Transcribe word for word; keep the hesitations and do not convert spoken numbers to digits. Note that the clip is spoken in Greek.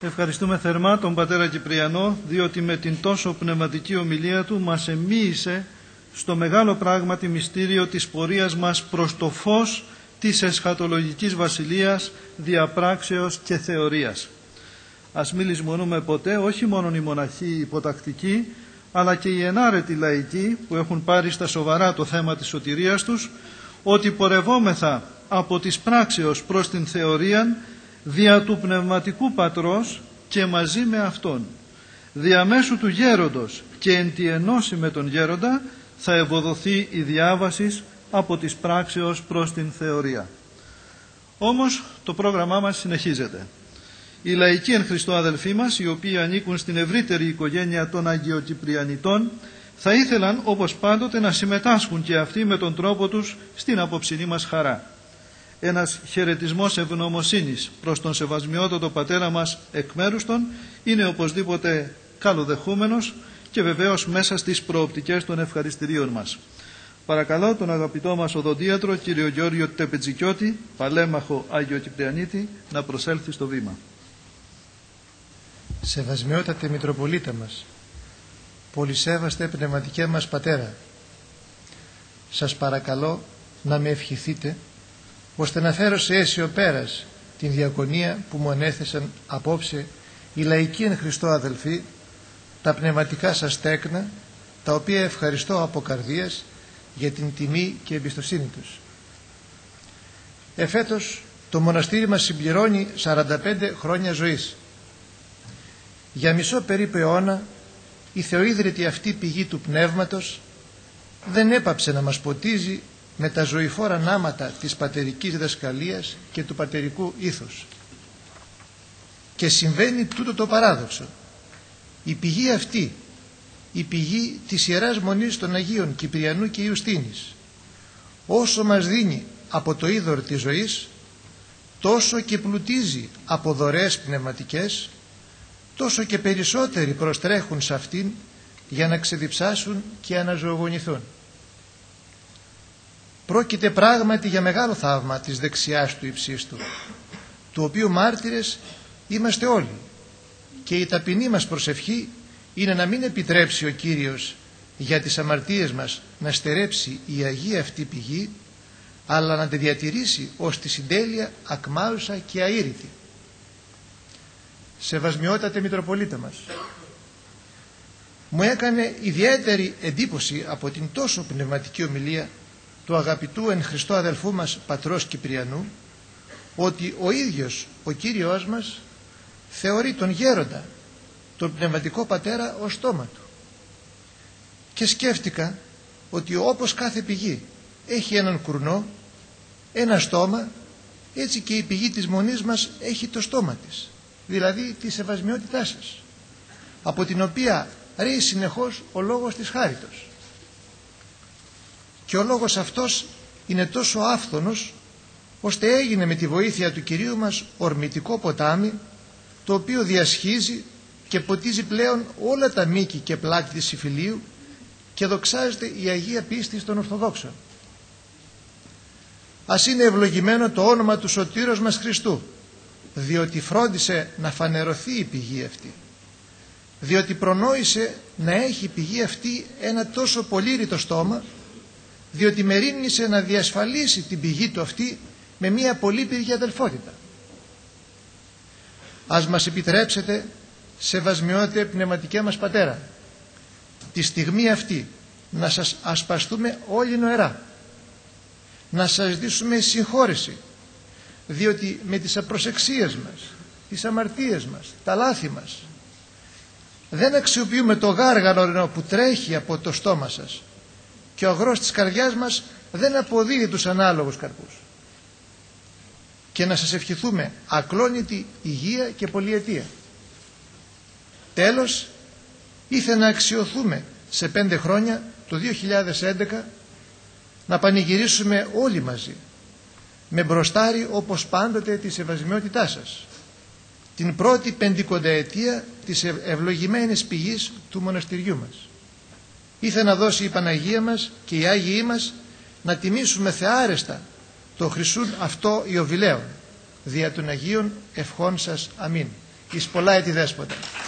Ευχαριστούμε θερμά τον πατέρα Κυπριανό, διότι με την τόσο πνευματική ομιλία του μας εμοίησε στο μεγάλο πράγματι μυστήριο της πορείας μας προς το φως της εσχατολογικής βασιλείας, διαπράξεως και θεωρίας. Ας μην λησμονούμε ποτέ, όχι μόνο οι μοναχοί οι υποτακτικοί, αλλά και οι ενάρετοι λαϊκοί που έχουν πάρει στα σοβαρά το θέμα της σωτηρίας τους, ότι πορευόμεθα από τις πράξεως προς την θεωρία δια του πνευματικού πατρός και μαζί με αυτόν. Διαμέσου του γέροντος και εν τη ενώση με τον γέροντα θα ευοδοθεί η διάβαση από τις πράξεως προς την θεωρία. Όμως το πρόγραμμά μας συνεχίζεται. Οι λαϊκοί εν Χριστώ αδελφοί μας, οι οποίοι ανήκουν στην ευρύτερη οικογένεια των Αγιοκυπριανιτών, θα ήθελαν όπως πάντοτε να συμμετάσχουν και αυτοί με τον τρόπο τους στην απόψινή μας χαρά. Ένας χαιρετισμός ευγνωμοσύνης προς τον σεβασμιότατο πατέρα μας εκ μέρους των είναι οπωσδήποτε καλοδεχούμενος και βεβαίως μέσα στις προοπτικές των ευχαριστηρίων μας. Παρακαλώ τον αγαπητό μας οδοντίατρο κύριο Γιώργιο Τεπετζικιώτη, παλέμαχο Αγιοκυπριανίτη, να προσέλθει στο βήμα. Σεβασμιότατε Μητροπολίτα μας, πολυσέβαστε πνευματικέ μας πατέρα, σας παρακαλώ να με ευχηθείτε ώστε να φέρω σε αίσιο πέρας την διακονία που μου ανέθεσαν απόψε οι λαϊκοί εν Χριστώ αδελφοί, τα πνευματικά σας τέκνα, τα οποία ευχαριστώ από καρδίας για την τιμή και εμπιστοσύνη τους. Εφέτος το μοναστήρι μας συμπληρώνει σαράντα πέντε χρόνια ζωής. Για μισό περίπου αιώνα η θεοίδρυτη αυτή πηγή του πνεύματος δεν έπαψε να μας ποτίζει με τα ζωηφόρα νάματα της πατερικής διδασκαλίας και του πατερικού ήθους. Και συμβαίνει τούτο το παράδοξο. Η πηγή αυτή, η πηγή της Ιεράς Μονής των Αγίων Κυπριανού και Ιουστίνης, όσο μας δίνει από το είδωρ της ζωής, τόσο και πλουτίζει από δωρεές πνευματικές, τόσο και περισσότεροι προστρέχουν σε αυτήν για να ξεδιψάσουν και αναζωογονηθούν. Πρόκειται πράγματι για μεγάλο θαύμα της δεξιάς του υψίστου, του οποίου μάρτυρες είμαστε όλοι, και η ταπεινή μας προσευχή είναι να μην επιτρέψει ο Κύριος για τις αμαρτίες μας να στερέψει η Αγία αυτή πηγή, αλλά να τη διατηρήσει ως τη συντέλεια ακμάουσα και αήρητη. Σεβασμιότατε Μητροπολίτα μας, μου έκανε ιδιαίτερη εντύπωση από την τόσο πνευματική ομιλία του αγαπητού εν Χριστώ αδελφού μας πατρός Κυπριανού, ότι ο ίδιος ο Κύριος μας θεωρεί τον γέροντα, τον πνευματικό πατέρα, ως στόμα του. Και σκέφτηκα ότι όπως κάθε πηγή έχει έναν κουρνό, ένα στόμα, έτσι και η πηγή της Μονής μας έχει το στόμα της, δηλαδή τη σεβασμιότητά σας, από την οποία ρέει συνεχώς ο λόγος της χάριτος. Και ο λόγος αυτός είναι τόσο άφθονος, ώστε έγινε με τη βοήθεια του Κυρίου μας ορμητικό ποτάμι, το οποίο διασχίζει και ποτίζει πλέον όλα τα μήκη και πλάτη της Ιφιλίου και δοξάζεται η Αγία Πίστη των Ορθοδόξων. Ας είναι ευλογημένο το όνομα του Σωτήρος μας Χριστού, διότι φρόντισε να φανερωθεί η πηγή αυτή, διότι προνόησε να έχει η πηγή αυτή ένα τόσο πολύρητο στόμα, διότι μερίμνησε να διασφαλίσει την πηγή του αυτή με μια πολύπυρη αδελφότητα. Ας μας επιτρέψετε, σεβασμιότατε πνευματικέ μας πατέρα, τη στιγμή αυτή να σας ασπαστούμε όλοι νοερά, να σας ζητήσουμε συγχώρεση, διότι με τις απροσεξίες μας, τις αμαρτίες μας, τα λάθη μας, δεν αξιοποιούμε το γάργαρο που τρέχει από το στόμα σας, και ο αγρός της καρδιάς μας δεν αποδίδει τους ανάλογους καρπούς. Και να σας ευχηθούμε ακλόνητη υγεία και πολυετία. Τέλος, ήθελα να αξιοθούμε σε πέντε χρόνια, το δύο χιλιάδες έντεκα, να πανηγυρίσουμε όλοι μαζί, με μπροστάρι όπως πάντοτε τη σεβασμιότητά σας, την πρώτη πεντηκονταετία της ευλογημένης πηγής του μοναστηριού μας. Ήθελε να δώσει η Παναγία μας και οι Άγιοι μας να τιμήσουμε θεάρεστα το χρυσούν αυτό Ιωβιλέον, δια των Αγίων ευχών σας. Αμήν. εις πολλά έτη δέσποτα.